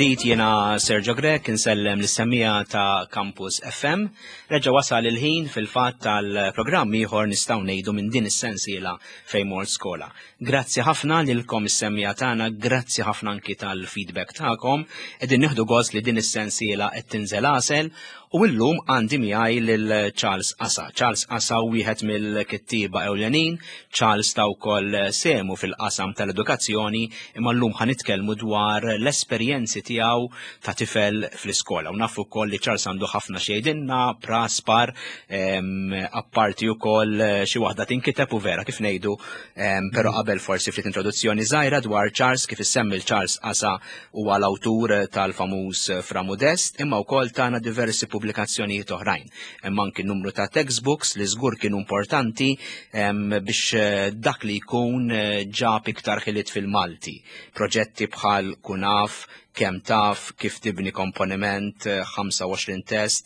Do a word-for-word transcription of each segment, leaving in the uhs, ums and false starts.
mill-ġdid jiena Sergio Grek insellem l-semmija ta' Campus F M. Reġa' wasal il-ħin fil-fatt tal-programm ieħor nistgħu ngħidu minn din is-sensiela fejn mort skola. Grazzi ħafna lilkom is-semmija tagħna, grazzi ħafna anki tal-feedback tagħkom. Qegħdin nieħdu gost li din is-sensiela qed tinżel għasel u llum għandi miegħi lil Charles Assa. Charles Assa wieħed mill-kittieba ewlenin, Charles ta' wkoll semu fil-qasam tal-edukazzjoni, imma llum ħanitkellmu dwar l-esperjenzi tiegħu ta' tifel fl-iskola. U nafu wkoll li Charles għandu ħafna xejdinna, praspar, apparti wkoll xi waħda tinkiteb u vera kif ngħidu, però qabel forsi ftit introduzzjoni żgħira dwar Charles kif issemmi Charles Assa huwa l-awtur tal-famuż Fra Modest, imma wkoll tagħna diversi pubblikazzjonijiet oħrajn. Hemm anki numru ta' textbooks li żgur kienu importanti biex dak li jkun ġab iktar ħiliet fil-Malti. Proġetti bħal Kunaf, Kemm taf, kif tibni komponiment, ħamsa u għoxrin test,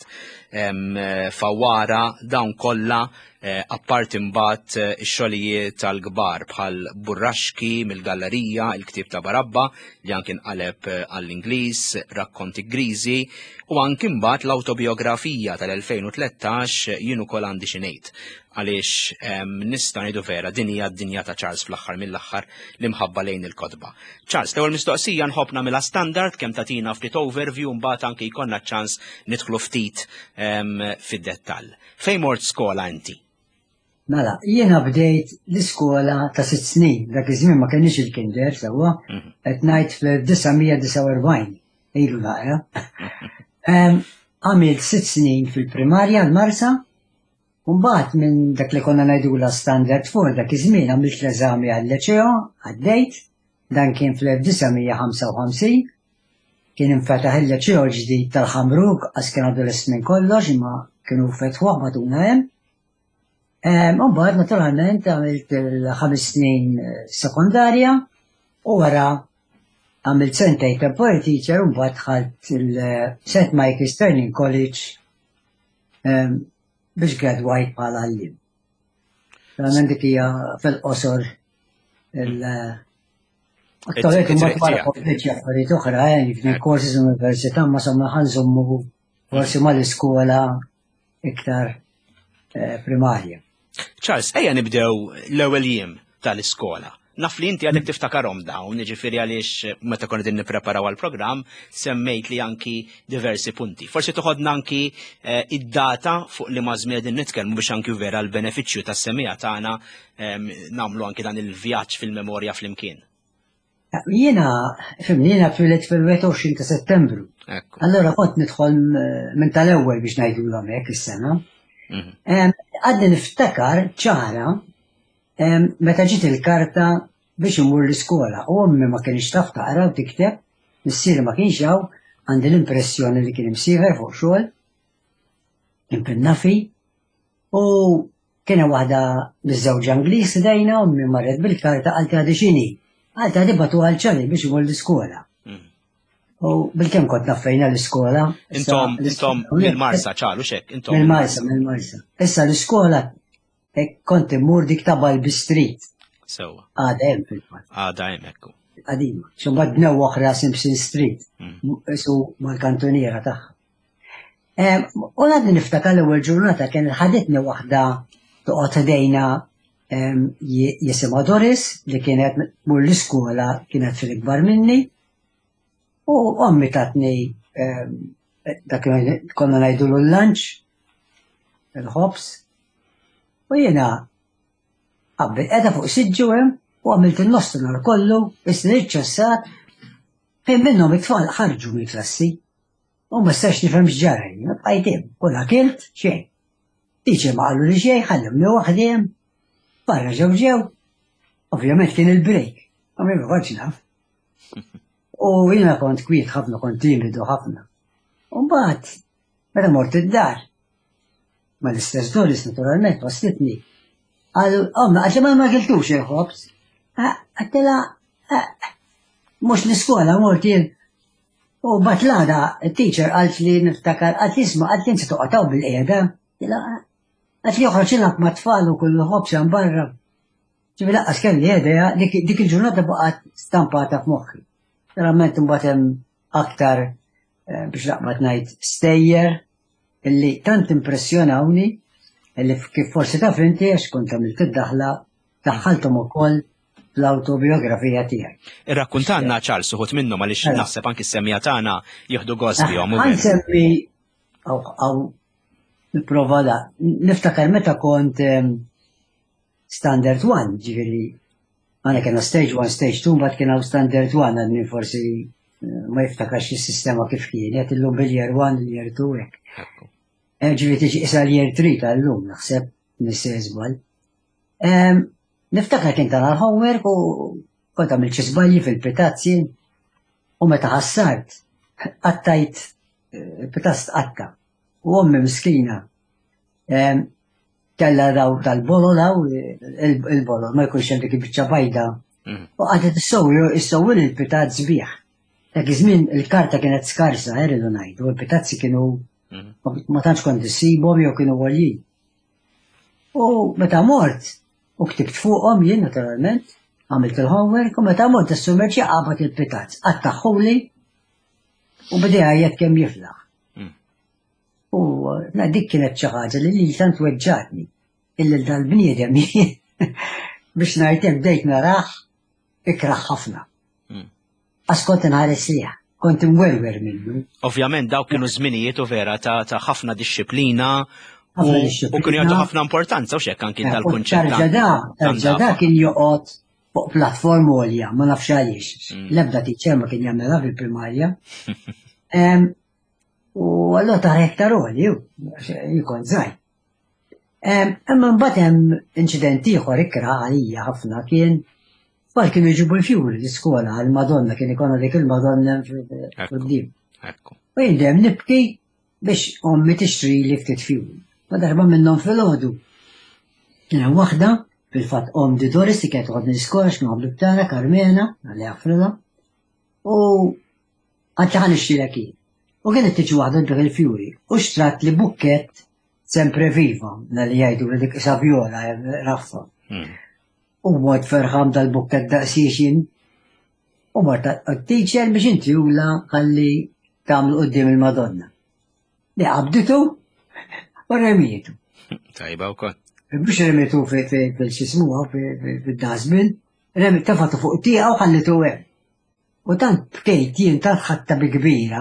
Fawwara, dawn kollha apparti mbagħad ix-xogħlijiet tal-kbar bħal Burraxki mill-Gallerija, il-ktieb ta' Barabba li anke nqaleb għall-Ingliż, Rakkonti Griżi, u anke mbagħad l-awtobiografija tal-elfejn u tlettax jien ukoll għandi xi ngħid. Għaliex nista' ngħidu vera din hija d-dinja ta' Charles fl-aħħar mill-aħħar li mħabba lejn il-kotba. Charles, l-ewwel mistoqsija nħobb nagħmilha standard kemm tagħtina ftit overview mbagħad anke jkollna ċans nidħlu ftit fid-dettall. Fejn mort skola inti? Mela, jiena bdejt l-iskola ta' sitt snin, dak iż-żmien ma kienx il-kinder sewwa, qed ngħid fl-tisa' disa' u erbgħin, ilu naqra. Għamilt sitt snin fil-primarja l-Marsa, u mbagħad minn dak li konna ngħidula standard four dak iż-żmien għamilt l-eżami għall-liċeo, għaddejt, dan kien fl-tisa' ħamsa u ħamsin, kien infetaħ il-liċeo ġdid tal-Ħamruk, għas kien għadu l-ismin kollox, imma kienu fetħuh matuna hemm. Mbagħad naturalment għamilt il-ħames snin sekondarja u wara għamilt sentej temporary teacher u mbagħad dħalt il-Saint Michael's Training College biex gradwajt bħala għallim. Għandek dik hija fil-qosor il-Aktarek mbagħad wara kompliċi affarijiet oħra, jifni courses università ma somma ħanżommu forsi mal-iskola iktar primarja. Charles, ejja nibdew l-ewwel jiem tal-iskola. Naf li inti għadek tiftakarhom dawn, jiġifieri għaliex meta konna din nippreparaw għall-programm semmejt li anki diversi punti. Forsi toħodna anki id-data fuq li ma' żmien din nitkellmu biex anki vera l-benefiċċju tas-semija tagħna nagħmlu anki dan il-vjaġġ fil-memorja flimkien. Jiena, fimni, jiena twilet fil-wieħed u għoxrin ta' Settembru. Allora kont nidħol minn tal-ewwel biex ngħidulhom hekk is-sena. Għadni niftakar ċara meta ġiet il-karta biex imur l-iskola. U għommi ma kienx taf taqra u tikteb, missieri ma kienx hawn, għandi l-impressjoni li kien imsieħer fuq xogħol, impinna fi, u kiena waħda biż-żewġ Angliż dejna u mmi marret bil-karta għalti għadi xini, għalti għadi batu għal-ċali biex imur l-iskola. U bil-kem kont naffejna l-iskola. Intom, intom, mill-Marsa ċalu xek, intom. Mill-Marsa, mill-Marsa. Issa l-iskola kont immur dik ta' Balbi Street. Sewa. Għada hemm fil-fatt. Għada hemm ekku. Għadima. Xumad bnew oħra Simpson Street. Isu mal-kantoniera tagħha. U għadni niftakar l-ewwel ġurnata kien ħadetni waħda toqgħod ħdejna jisimha Doris li kienet mur l-iskola kienet fil-ikbar minni. U għammi tatni dak konna ngħidulu l-lunch, il-ħobs, u jiena qabel qiegħda fuq siġġu hemm u għamilt il-nostru kollu, isni ċessat, fejn minnhom it-tfal ħarġu mill-klassi. U ma stax nifhem x'ġara, bqajt hemm, kollha kilt xejn. Tiċi ma qalu li xejn, ħallewni waħdi hemm, barra ġew ġew. Ovvjament kien il-break, għamil ma kontx naf. U jiena kont kwiet ħafna, kont timidu ħafna. U mbagħad, meta mort id-dar, ma l-istess Doris naturalment wastitni. Għallu, omma, għaxa ma ma kiltux il-ħobs. Għattela, mux l-iskola mort jien. U batlada, il-teacher għalt li niftakar, għalt jisma, għalt jinsa toqataw bil-qiegħda. Għalt li uħarċinak ma tfal u kull ħobs għan barra. ċivi laqqas kelli qiegħda, dik il-ġurnata baqgħet stampata f'moħħi. Verament imbagħad hemm aktar biex naqbad ngħid stejjer illi tant impressjonawni illi kif forsi taf inti għax kont għamilt id-daħla daħħalthom ukoll l-autobiografija tiegħek. Irrakkuntanna Charles uħut minnhom għaliex naħseb anki s-semmija tagħna jieħdu gost bihom. Ħansemmi aw nipprova da. Niftakar meta kont standard one, ġifieri għana kena stage one, stage two, mbagħad kien hawn standard one għadni forsi ma jiftakarx is-sistema kif kienet illum bil-year one, il-year two hekk. Ġifieri tiġi isa l-year three tal-lum naħseb nisseżbal. Niftakar kien tal-homework u kont għamil ċisbalji fil-pitazzi u meta ħassart għattajt pitazz għatta u għommi miskina kella daw tal-bolo daw il-bolo ma jkunx għandek bieċa bajda u għadet s-sowil il-pitazz biħ. Dak iż-żmien il-karta kienet skarsa eridu ngħidu u l-pitazzi kienu ma tantx kont issibhom jew kienu għoljin. U meta mort u ktibt fuqhom jien naturalment, għamilt il-homework u meta mort is-sumerċi qabad il-pitazz, attaħħuli u bdejha jgħid kemm jiflaħ. U dik kienet xi ħaġa li li tant weġġatni illi dal-bniedem biex ngħid hemm bdejt narah ikraħ ħafna. Għax kont inħares liha, kont imwerwer minnu. Ovvjament dawk kienu żminijiet u vera ta' ħafna dixxiplina u kienu jagħtu ħafna importanza u x'hekk anki tal-kunċett. Tarġada kien joqgħod fuq plattform għolja, ma nafx għaliex. L-ebda tiċċer ma kien jagħmelha fil-primarja. U allura ta' hektar għolji, jkun żgħir. Imma mbagħad hemm inċident ieħor ikra għalija ħafna kien bħal kienu jġibu l-fjuri l-iskola għal-Madonna kien ikonna dik il-Madonna fil-dim. U jindem nibki biex ommi tixtri li ftit fjuri. Ma darba minnom fil-ħodu. Kena waħda, fil-fat om di Doris li kienet għodni l-iskola x'naqblu b'tara Karmena, għalli għafrila, u għadċaħan ixtira kien. U kienet tiġi waħda dik il-fjuri, u xtrat li bukket sempre viva, li jgħidu li dik savjola, raffa. U mod ferħam dal-bukket daqsiexin, u marta t-teacher biex inti jula għalli tamlu qoddim il-Madonna. Li għabditu, u remietu. Tajba u kon. Biex remietu fil-xismuha, fil-dasbin, remietu tafatu fuq tija u ħallitu għem. U tant bkejt jien tant ħatta bi kbira,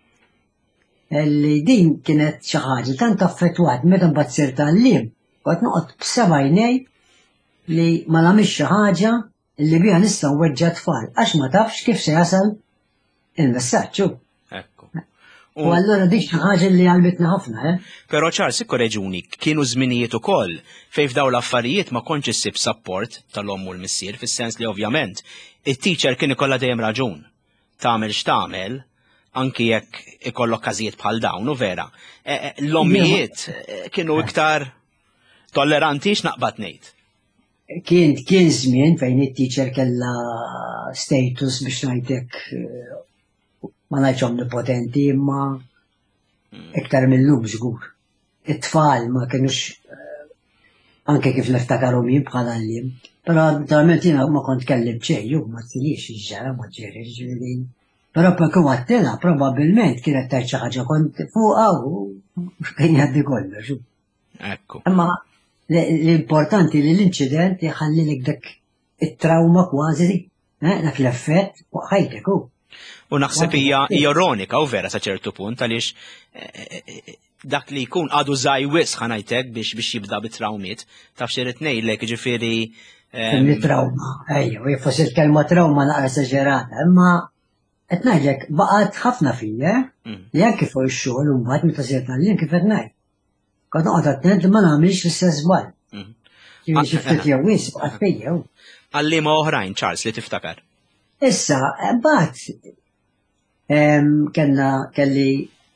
li din kienet xaħġa tant affettwat meta mbagħad sir tal-lim, għat noqgħod b'sebajnej li ma nagħmilx xi ħaġa li biha nista' nweġġa' tfal għax ma tafx kif se jasal il-messaġġ. U allura dik xi ħaġa li għalbitna ħafna, eh? Però Charles ikkoreġuni, kienu żminijiet ukoll fejn f'dawn l-affarijiet ma kontx issib support tal-omm u l-missier, fis-sens li ovvjament it-teacher kien ikollha dejjem raġun. Tagħmel x'tagħmel, anki jekk ikollok każijiet bħal dawn u vera. L-ommijiet kienu iktar tolleranti x'naqbad ngħid. Kien kien żmien fejn it-teacher kellha status biex ngħidlek ma ngħidx omnipotenti imma iktar mill-lum żgur. It-tfal ma kienux anke kif niftakarhom jien bħala l-lim. Però naturalment jiena ma kont kellim xejn, jew ma tilix iġġara ma ġeri ġieli. Però kif għattilha probabbilment kienet tgħid xi ħaġa kont fuqha u kien jgħaddi kollox. Ekku. Imma l-importanti li l-inċident jħallilek dak it-trauma kważi, dak l-effett fuq ħajtek hu. U naħseb hija ironika u vera sa ċertu punt għaliex dak li jkun għadu żgħir wisq ħanajtek biex biex jibda bit-trawmiet taf xi rid ngħidlek jiġifieri. Trauma, ejja, u forsi l-kelma trauma naqra esaġerata, imma qed ngħidlek baqgħet ħafna fija li anke fuq ix-xogħol u mbagħad meta sirt għalien kif qed ngħid. Kont noqgħod attent li ma nagħmilx l-istess żball. Jiġifieri xi ftit jew wisq baqgħet fija. Għalliema oħrajn Charles li tiftakar. Issa, mbagħad kellna kelli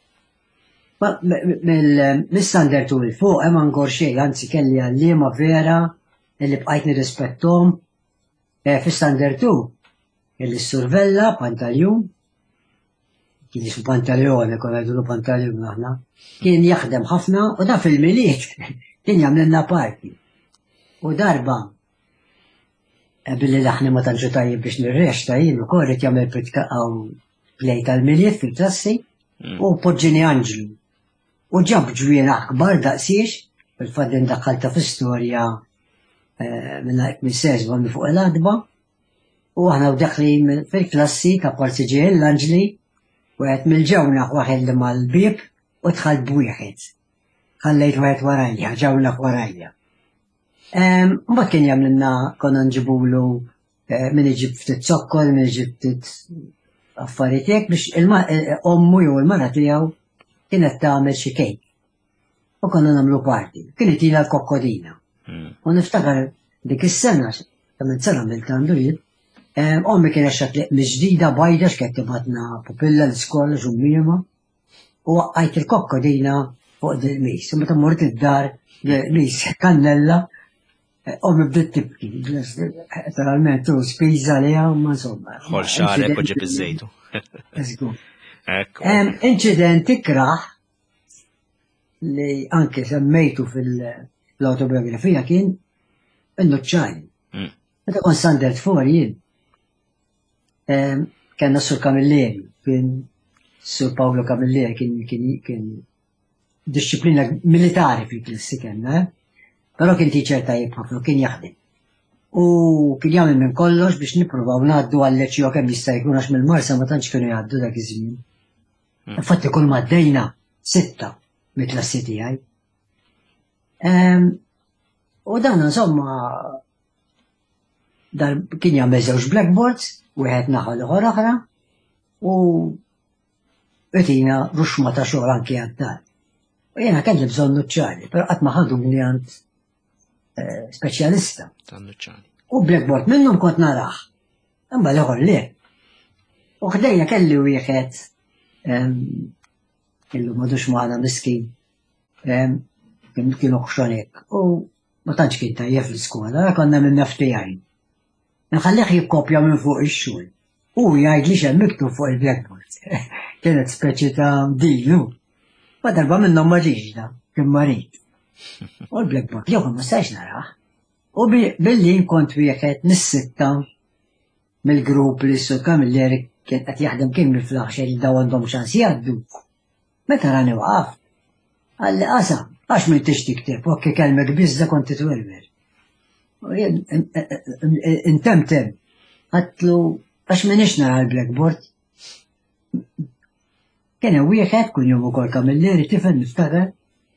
mill-standard u l-fuq hemm ankor xejn, anzi kelli għalliema vera li bqajt nirrispettom fi-standard u kelli s-survella, pantaljum, kien jismu pantaljone, kon għajdu pantaljum aħna, kien jaħdem ħafna u da fil-miliet kien jagħmlilna parti. U darba billi laħni ma tanġu tajjeb biex nirrexta jien ukoll qed jagħmel pritka għaw plej tal-miliet fil-klassi u poġġini Anġlu. U ġab ġwiena akbar daqsiex, fil-fatt indakkalta fl-istorja minna mis-sesba minn fuq l-adba, u aħna u dakli fil-klassi ta' parsiġi l-Anġli, u għet mil-ġawna waħed li mal-bib u tħal b'wieħed. Ħallejt waħed warajja, ġawna warajja. Mbagħad kien jagħmlilna konna nġibulu min iġib ftit zokkol, min iġib ftit affarijiet hekk biex ommu jew il-mara tiegħu kienet tagħmel xi kejk. U konna nagħmlu parti. Kienet ilha l-kokkodina. U niftakar dik is-sena, ta' minn sena mill-tandu jien, ommi kienet xatliq miġdida bajda x'kien tibatna pupilla l-iskola ġummima u għajt il-kokkodina fuq il-mis. Meta mort id-dar mis kannella ommi bdiet tibki. Naturalment u spiża liha ma insomma. Ħol xarek u ġib iż-żejtu. Inċident ikraħ li anke semmejtu fil-autobiografija kien in-nuċċajn. Meta kon Standard Four jien kellna Sur Camilleri, kien Sur Paolo Camilleri kien disċiplina militari fil-klassi kellna, però kien tiċer tajjeb ħafna, kien jaħdem. U kien jagħmel minn kollox biex nippruvaw ngħaddu għall-leċċju kemm jista' jkun għax mill-Marsa ma tantx kienu jgħaddu dak iż-żmien. Infatti kull ma għaddejna sitta mit-klassi tiegħi. U dan insomma dar kien jagħmel żewġ blackboards, wieħed naħa l-oħra oħra, u qtina ruxma ta' xogħol anke għad-dar. U jiena kelli bżonn nuċċali, però qatt ma ħaduni għand speċjalista. U blackboard minnhom kont naraħ, imma l-ieħor le. U ħdejja kelli wieħed illu m'għadux magħna miskin, kienu ħxonek, u ma tantx kien tajjeb fl-iskola, konna minn naftijajn. Nħallih jikkopja minn fuq ix-xogħol. U jgħid li xem miktub fuq il-blackboard. Kienet speċi ta' dilu. Ma darba minnhom ma ġiġda, kien marit. U l-blackboard, jew ma stax naraħ. U billi kont wieħed mis-sitta mill-grupp li Sur Camilleri kien qed jaħdem kien mill-flaħx li daw għandhom ċans jgħaddu. Meta rani waqaf, għalli qasam, għax min tix tikteb, u kelmek biżda kont titwerwer. Intemtem, għatlu, għax minix nara l-blackboard. Kena wieħed kun jom ukoll Camilleri tifel niftakar.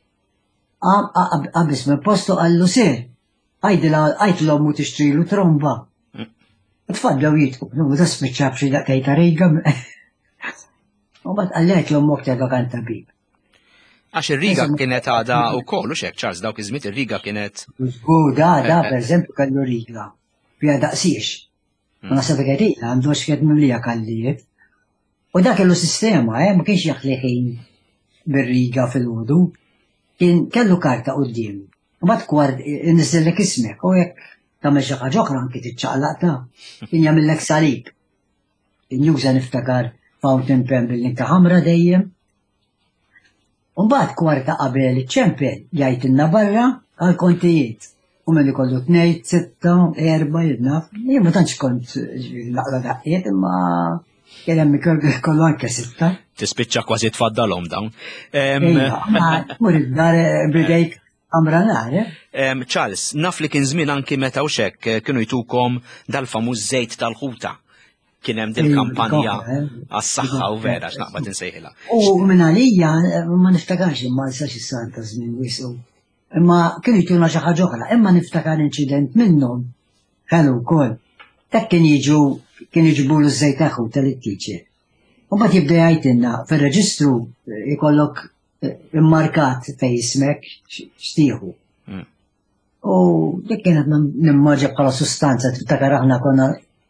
Għabis me postu għallu sir. Għajt l-ommu tixtrilu tromba. Tfaddaw jitku, nu da spiċċab xi daqqa riga. U bat għallet l-ommu kteba kan tabib. Għax ir-riga kienet għada u kollu xek, Charles, dawk iż-żmien ir-riga kienet. U da, da, per eżempju kellu riga. Fija daqsiex. Ma nasab għedina, għandu xked mimlija kallijiet. U da kellu sistema, ma kienx jaħliħin bir-riga fil-ħudu. Kien kellu karta qudiem. U bat kwart nizzellek ismek, u jekk tagħmel xi ħaġa oħra anke tiċċaqlaqta. Kien jagħmellek salib. Kien juża niftakar fountain pen bil-linka ħamra dejjem. U mbagħad kwarta qabel iċ-ċempel jgħidilna barra għal kontijiet. U minn ikollu tnejn, sitta, erba' jidnaf. Jien ma tantx kont laqla daqqiet imma kien hemm ikollu anke sitta. Tispiċċa kważi tfaddalhom dawn. Ma mur id-dar bidejt amra nar. Charles, naf li kien żmien anki meta u xekk kienu jtukom dal-famuż żejt tal-ħuta. Kien hemm din kampanja għas-saħħa u vera x'naqbad insejħilha. U minn għalija ma niftakarx imma sax is-sar ta' żmien wisqu. Imma kienu jtuna xi ħaġa oħra, imma niftakar inċident minnhom ħelu wkoll. Dak kien jiġu kien jiġbulu ż-żejt tagħhom tal-ittiċer. U mbagħad jibda jgħidilna fir-reġistru jkollok immarkat fejn ismek xtieħu. U dik kienet nimmaġġa bħala sustanza tiftakar aħna konna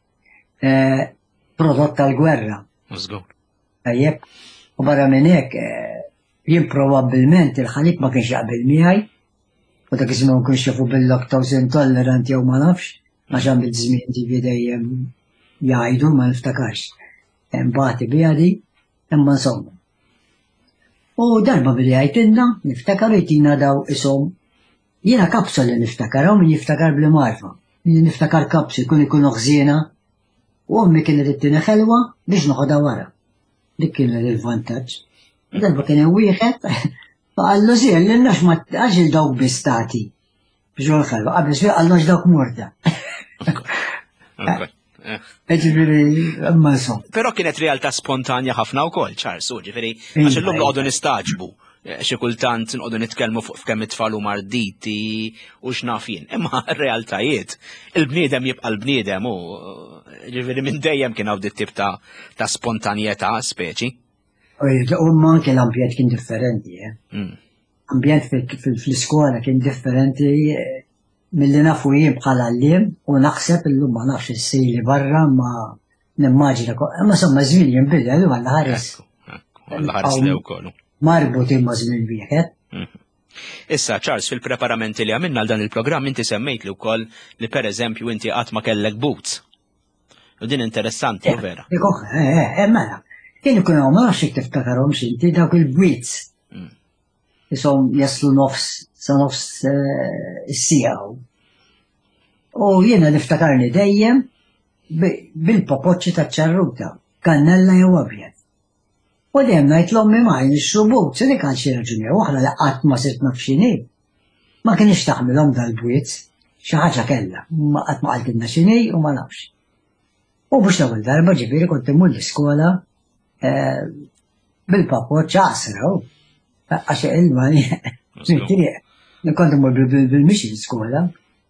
prodott tal-gwerra. Użgur. Tajjeb, u barra minn hekk jien probabbilment il-ħalib ma kienx jaqbel miegħi, u dak iż-żmien ma kienx jafu bil-lactose intolerant jew ma nafx, għax hemm bil-żmien ġifi dejjem jgħidu ma niftakarx. Empati biha di, imma insomma. U darba billi jgħidilna, niftakar jtina daw ishom jiena kapsol li niftakar, u min jiftakar bli marfa. Min niftakar kapsol kun ikun ħżiena, u ommi kienet ittini ħelwa biex noħodha wara. dik kien il-vantaġġ. Darba kien hemm wieħed għallu żien li nax ma għax il-dawk bistati. Biex ħalba qabel xi għallu dawk murda. Ġifieri imma so. Però kienet realtà spontanja ħafna wkoll, Charles, ġifieri għax illum noqogħdu nistaġbu. Xi kultant nqogħdu nitkellmu fuq kemm it-tfal huma rditi u x'naf jien. Imma r-realtajiet, il-bniedem jibqa' l-bniedem u ġifieri minn dejjem kien hawn dit tip ta' spontanjetà speċi. U anke l-ambjent kien differenti, eh? Ambjent fl-iskola kien differenti mill-li nafu jien bħala l-lim u naħseb illum ma nafx issir barra ma nimmaġina. Imma somma żmien jinbidel u għalla ħares. Għalla ħares lew kollu. Marbut imma żmien wieħed. Issa, Charles, fil-preparamenti li għamilna għal dan il-programm inti semmejt li wkoll li pereżempju inti qatt ma kellek boots. U din interessanti, u vera. Eh, mela. Kienu kienu ma nafx jek tiftakarhom xinti dawk il-bwits. Isom jaslu nofs, sa nofs is-siegħu. U jiena niftakarni dejjem bil-popoċċi taċ-ċarruta, kannella jew abjad. U dejjem ngħid l-ommi ma jnixxu boots, li kan xi raġuni oħra li qatt ma sirt naf x'inhi. Ma kienx taħmilhom dal-bwits, xi ħaġa kellha, ma qatt ma qaltilna x'inhi u ma nafx. U biex l-ewwel darba ġifieri kont immur l-iskola bil-papoċ ċasra, għax ilma kont immur bil-mixi l-iskola.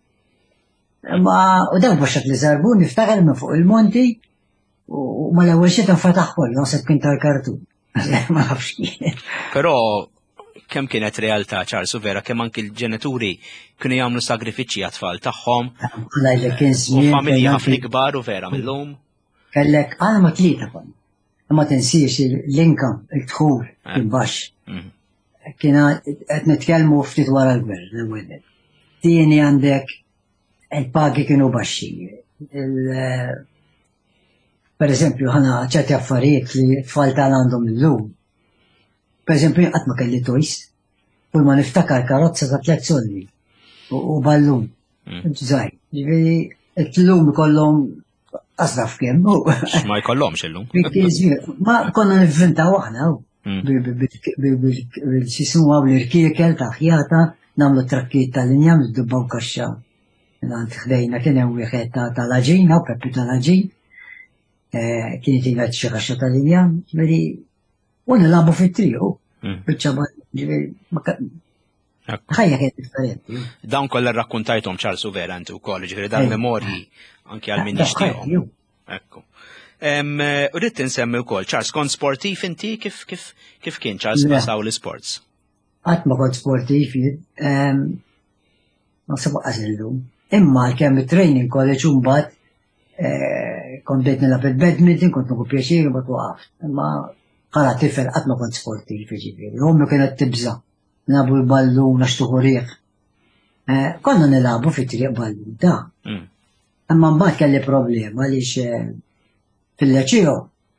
U dan baxxat li zarbu niftakar minn fuq il-monti u ma l-ewwel xi tinfataħ kollu, naħseb kien tal-kartun. Ma nafx kien. Però kemm kienet realtà, Charles, u vera kemm anki l-ġenituri kienu jagħmlu sagrifiċċji għat-tfal tagħhom. U familji ħafna kbar u vera millum. Kellek għal ma tlieta kon. Ma tinsiex l-inkam, il-dħul, il-baxx. Kiena qed nitkellmu ftit wara l-gvern. Tieni għandek il-pagi kienu baxxi. Per eżempju, ħana ċerti affarijiet li t-tfal tal għandhom illum. Per eżempju, qatt ma kelli toys. Kull ma niftakar karozza ta' tliet solli u ballun. Żgħir. Ġifieri t-lum ikollhom asraf kemm. Ma jkollhomx illum. Ma konna nivvintaw aħna bil-sismu għaw l-irkiekel ta' ħjata, nagħmlu trakkiet tal-linja, nidubbaw kaxxa. Ħdejna kien hemm wieħed tal-aġina u Peppi tal-aġin. Kienet jgħid xi kaxxa tal-linja, ġifieri u nilagħbu fit-triq. Biċċabad, ġifieri ħajja kienet differenti. Dawn kollha rrakkuntajthom Charles u vera inti wkoll, ġifieri dal-memorji anke għal min nixtieqhom. Ekku. U rrid insemmi wkoll, Charles, kont sportiv inti kif kif kif kien Charles pasaw l-isports? Qatt ma kont sportiv, ma sabu qażillum. Imma kemm it-training college u mbagħad kont bdejt nilgħab il-badminton, kont nieħu pjaċir u mbagħad waqaft. Imma bħala tifel qatt ma kont sportiv jiġifieri. Ommi kienet tibża. Nilagħbu l-ballun għax tuħu riħ. Konna nilagħbu fit-triq ballun da. Imma mbagħad kelli problema għaliex fil-leċio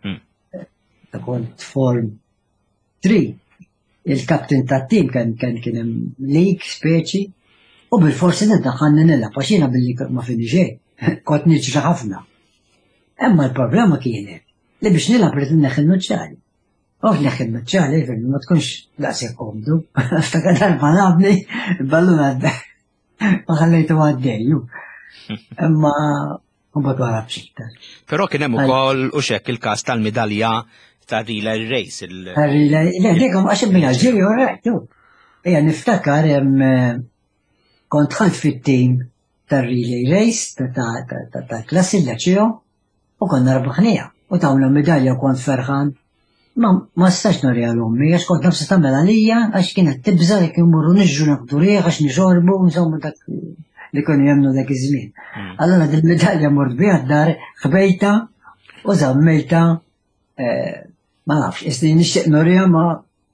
kont form three. Il-kapten tat-tim kien kien hemm lig speċi u bil-forsi niddaħħalni nilgħab għax jiena billi ma fini xejn. Kont niġri ħafna. Imma l-problema kienet li biex nilgħab rrid inneħħi n-nuċċali. U f'neħħi n-nuċċali fejn ma tkunx daqshekk komdu. Ftakar darba nagħmli il-ballun għaddej. Ma ħallejtu għaddej. Imma mbagħad wara b'xiktar. Però kien hemm ukoll u xekk il-każ tal-midalja ta' relay race. Relay, le dik għax minn Alġeri u rajtu. Ejja niftakar kont ħadd fit-tim tar-relay race ta' klassi l-leċio u konna rbaħnija. U tawna medalja u kont ferħan. Ma stax norja l-ommi, għax kont nafsa tamela lija, għax kienet tibza li kien morru nġġu naqdu riħ, għax nġorbu, insomma dak li konu jemnu dak iż-żmien. Allora din medalja mort biha d-dar, ħbejta u zammejta, ma nafx, isni nixtieq norja ma.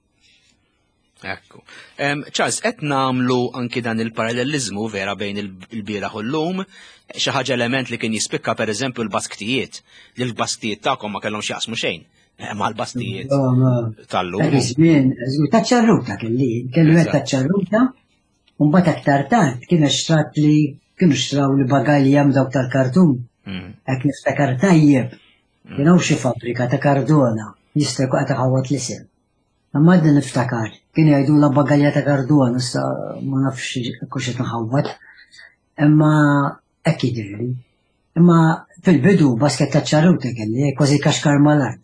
Ekku. Charles, qed nagħmlu anki dan il-parallelizmu vera bejn il-bieraħ u llum, xi ħaġa element li kien jispikka pereżempju l-basktijiet, li l-basktijiet tagħkom ma kellhomx jaqsmu xejn. Ma l-bastijiet tal-lum. Żmien, taċċarruta kelli, kellu qed taċċarruta, u mbagħad aktar tard kienu xtrat li kienu xtraw li bagalja dawk tal-kartun. Hekk niftakar tajjeb. Kienu xi fabbrika ta' Cardona. jista' jkun qed iħawwat l-isem. Imma din niftakar, kien jgħidu la bagalja ta' Garduan, issa ma nafx kux qed nħawwat. Imma hekk jidhirli. Imma fil-bidu basket ta' ċarruta kelli, kważi kaxkar mal-art.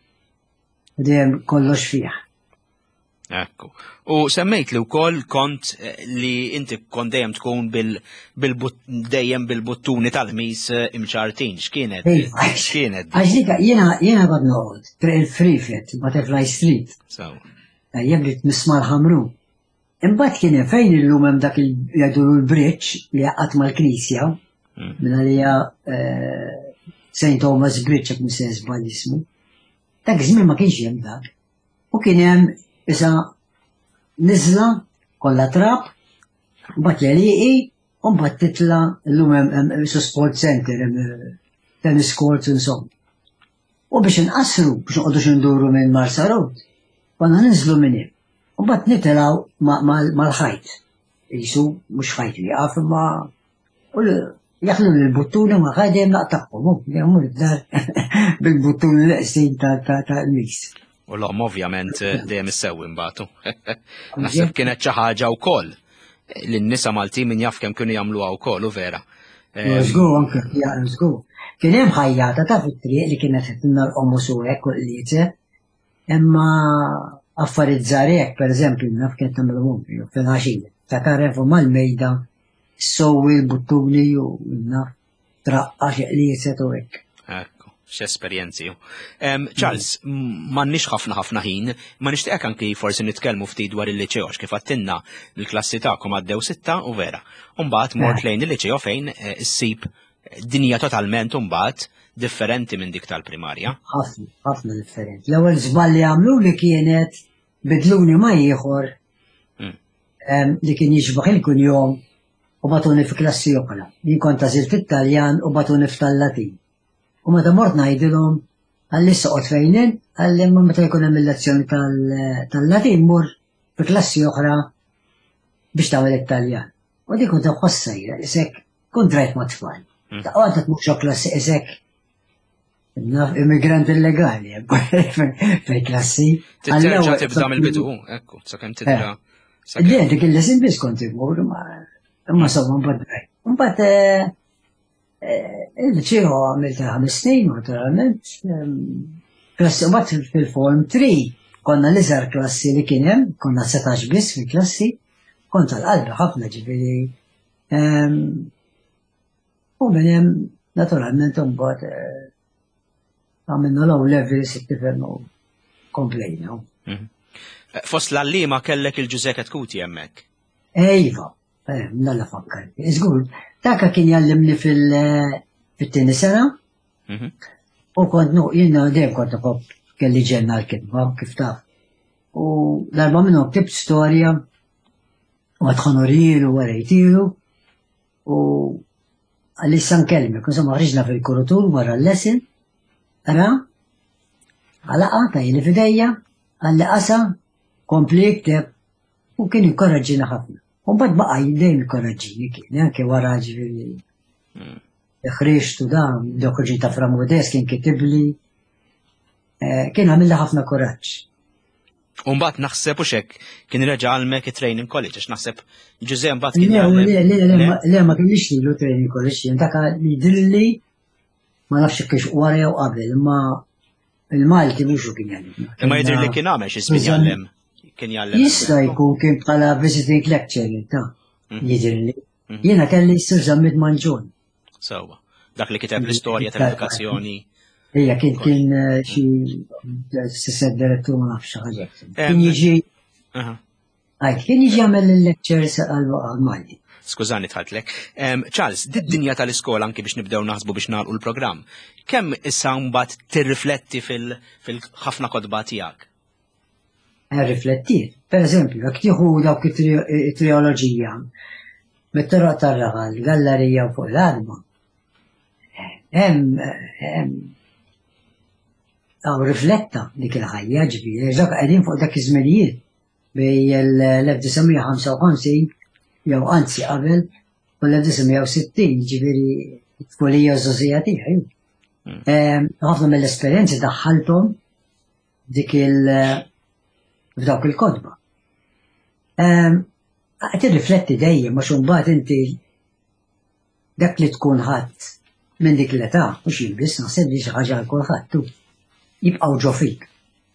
Dejjem kollox fih. Ekku. U semmejt li wkoll kont li inti kont dejjem tkun dejjem bil-buttuni tal-ħmis imċartin. X'kienet? X'kienet? Għax dika jiena jiena bad noqgħod triq il-Freefet, Butterfly Street. Jebli tmismar ħamru. Imbagħad kien hemm fejn illum hemm dak il-jgħidu l-bridge li jaqgħad mal-Knisja, minn għalija Saint Thomas Bridge jekk mhux se żball ismu. Dak żmien ma kienx hemm dak. U kien hemm issa nizla kollha trab, mbagħad jeliqi, u mbagħad titla llum hemm isu sport center, tennis courts insomma. U biex inqassru biex noqogħdux induru minn Marsa Road, konna ninżlu minn hemm. U mbagħad nitilgħu mal-ħajt. Jisu mhux ħajt li jaqaf imma jaħlu l-buttuni ma ħadem naqtaqhom, jagħmlu d-dar bil-buttuni l-qsin ta' nies. U l-om ovvjament dejjem issewi mbagħtu. Naħseb kienet xi ħaġa wkoll li n-nisa Maltin min jaf kemm kienu jagħmluha wkoll u vera. Żgur anke żgur. Kien hemm ħajjata ta' fit-triq li kienet qed tinarqom suwek u qliete, imma affarijiet żgħar hekk pereżempju naf kienet tagħmluhom fil-ħaxin. Takar hemm mal-mejda sowwi l-buttuni u naf traqqa xi qliet u hekk. X'esperjenzi. Charles, m'għandniex ħafna ħafna ħin, ma nixtieqek anki forsi nitkellmu ftit dwar il-liċeo kif għattinna l-klassi tagħkom għaddew sitta u vera. Mbagħad mort lejn il-liċeo fejn issib dinja totalment mbagħad differenti minn dik tal-primarja. Ħafna, ħafna differenti. L-ewwel żball li għamlu li kienet bidluni ma ieħor li kien jiġbaħ il-kunjom u batuni fi klassi oħra. Jien kont għażilt it-Taljan u batuni f'Tal-Latin. U meta mort ngħidilhom għalli soqgħod fejn għalli ma meta jkun hemm il-lezzjoni tal-Latin mur fi klassi oħra biex tagħmel it-Taljan. U dik kont ħossejra isek kont rajt ma' tfal. Ta' għadda tmux klassi isek immigrant illegali fil-klassi. Titerġa' tibda mill-bidu, ekku, sakemm tibda. Le, dik il-lesin biss kont imur imma sewwa mbagħad. Mbagħad il-ċeħu għamilta ħames snin, naturalment. Klassi mbagħad fil-form three konna l-iżgħar klassi li kien hemm, konna setax biss fil-klassi, kont tal-qalbi ħafna ġifieri. U minn hemm naturalment mbagħad għamilna l-ewwel level sittifhem u komplejna. Fost l-allima kellek il-Giuseppe Tkuti hemmhekk. Ejva, nalla fakkar. Iżgur, taka kien jallimni fil-tieni sena. U kont nu, jiena dejjem kont nħobb kelli ġenna l-kitba kif taf. U l-arba minnhom ktibt storja u għadħonorilu u għarajtilu u għalissa nkellmek, insomma ħriġna fil-kurutur wara l-lesson, ara, għalaqa ta' jili fidejja, għalli qasa, kompli kteb, u kien inkoraġġina ħafna. U bad baqa jiddejn inkoraġġini kien, anke wara ġifieri. Ħriġtu da, doħġin ta' Framudes kien kitibli, kien għamilha ħafna koraġġ. U mbagħad naħseb u xek kien reġa' għalmek training college għax naħseb Giuseppe mbagħad kien jagħmel. Le ma kienx lilu training college, jien dak jidrilli ma nafx kiex wara jew qabel, imma il-Malti mhux kien jagħmel. Imma jidrilli kien għamel xi żmien jgħallem. Kien jgħallem. Jista' jkun kien bħala visiting lecturer ta' jidrilli. Jiena kelli jsir żammit Manġun. Sewwa. Dak li kiteb l-istorja tal-edukazzjoni. Ija, kien kien xi s-sed direttur ma nafx ħaġa. Kien jiġi. Għajt, kien jiġi għamel il-lectures għal-Malti. Skużani tħadlek. Charles, did-dinja tal-iskola anki biex nibdew naħsbu biex nagħlqu l-programm. Kemm issa mbagħad tirrifletti fil-ħafna kodba tiegħek? Riflettiet. Per eżempju, jekk tieħu dawk it-trioloġija, mit-toroq tar-raħal, gallerija fuq l-arma. Hemm aw rifletta dik il-ħajja ġifieri, dak qegħdin fuq dak iż-żminijiet bej l-elf tisgħemija ħamsa u ħamsin jew anzi qabel u l-elf tisgħemija u sittin ġifieri t-tfulija żożija tiegħi. Ħafna mill-esperjenzi daħħalthom dik il f'dawk il-kodba. Qed tirrifletti dejjem għax imbagħad inti dak li tkun ħadd minn dik l-età mhux jilbis naħseb li xi ħaġa għal kulħadd tu jibqgħu ġo fik.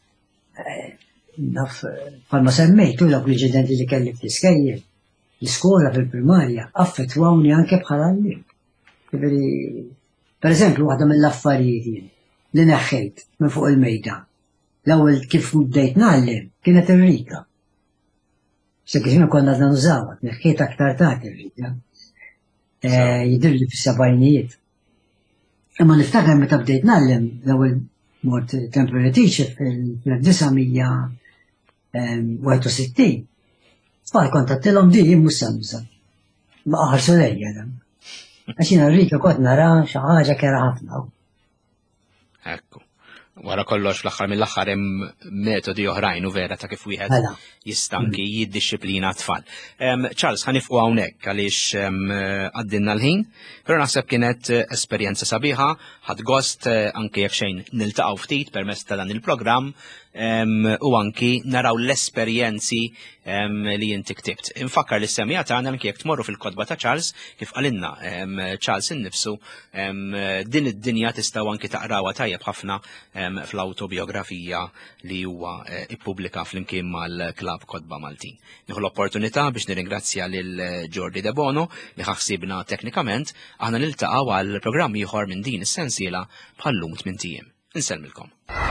Naf bħalma semmejtu dawk l-inċidenti li kelli fl-iskejjel, l-iskola fil-primarja affettwawni anke bħala l-liem. Per eżempju, waħda mill-affarijiet li neħħejt minn fuq il-mejda. L-ewwel kif bdejt nagħllem kienet ir-rika. X'kif konna qed nużawha, neħħejt aktar tard ir-rika. Jidhirli fis-sebgħinijiet. Imma niftakar meta bdejt nagħllem l-ewwel mort temporary teacher fil-tisa' wieħed u sittin. Tfal kontattilhom din jien mhux se nuża. Ma ħarsu lejja dan. Għax jiena r-rika kont nara xi ħaġa kera ħafna. Ekku. Wara kollox fl-aħħar mill-aħħar hemm metodi oħrajn u vera ta' kif wieħed jista' anki jiddixxiplina tfal. Charles, ħanifqu hawnhekk għaliex għaddinna l-ħin, però naħseb kienet esperjenza sabiħa, ħadd gost anke jekk xejn niltaqgħu ftit permezz ta' dan il-programm u anki naraw l-esperjenzi li inti ktibt. Infakkar li s-semija tagħna anke jekk tmorru fil-kodba ta' Charles kif qalinna Charles innifsu din id-dinja tistgħu anki taqrawha tajjeb ħafna fl-autobiografija li huwa ippubblika flimkien mal-Klab Kodba Maltin. Nieħu l-opportunità biex nirringrazzja lil Jordi De Bono li ħassibna teknikament aħna niltaqgħu għal programm ieħor minn din is-sensiela bħallum tmien tiem. Insellmilkom.